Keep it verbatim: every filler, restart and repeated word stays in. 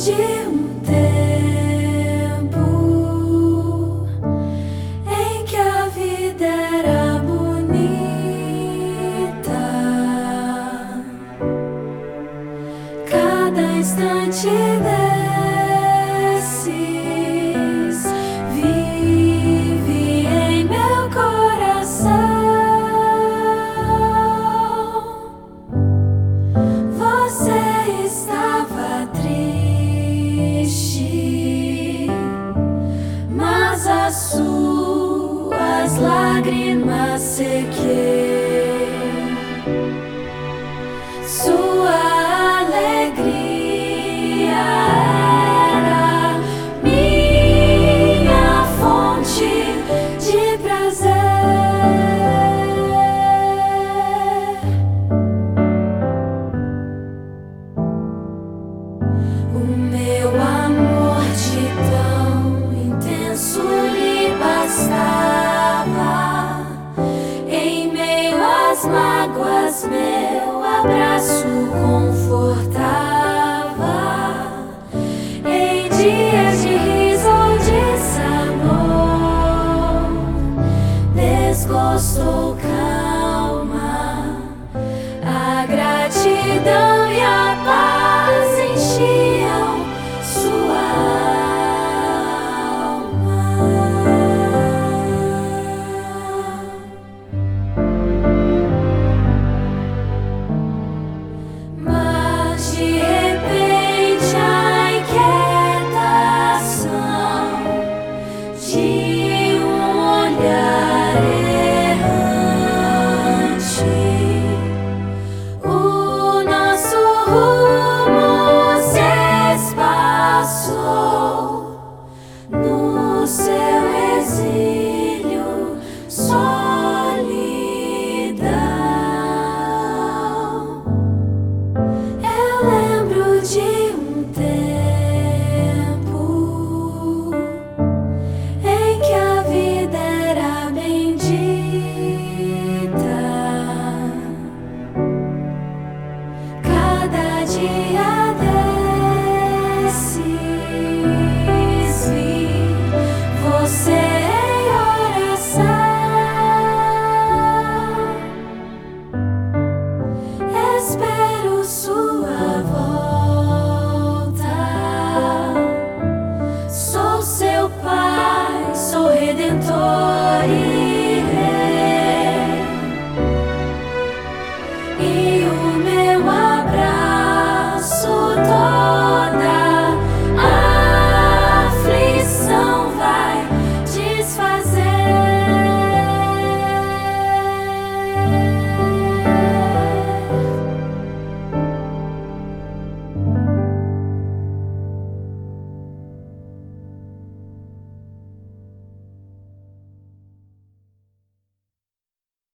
de um tempo em que a vida era bonita. Cada instante desses vive em meu coração. Você estava triste, mas as suas lágrimas sequei. Sua alegria era minha fonte de prazer. O meu amor de tão intenso lhe bastava. Em meio às mágoas, meu abraço confortava. Em dias de riso ou de sabor, desgosto ou calma, a gratidão e a paz enchiam sua alma. Mas de repente a inquietação de um olhar errante, o nosso rumo se espaçou no seu exílio, solidão. Eu lembro de um tempo em que a vida era bendita. Cada dia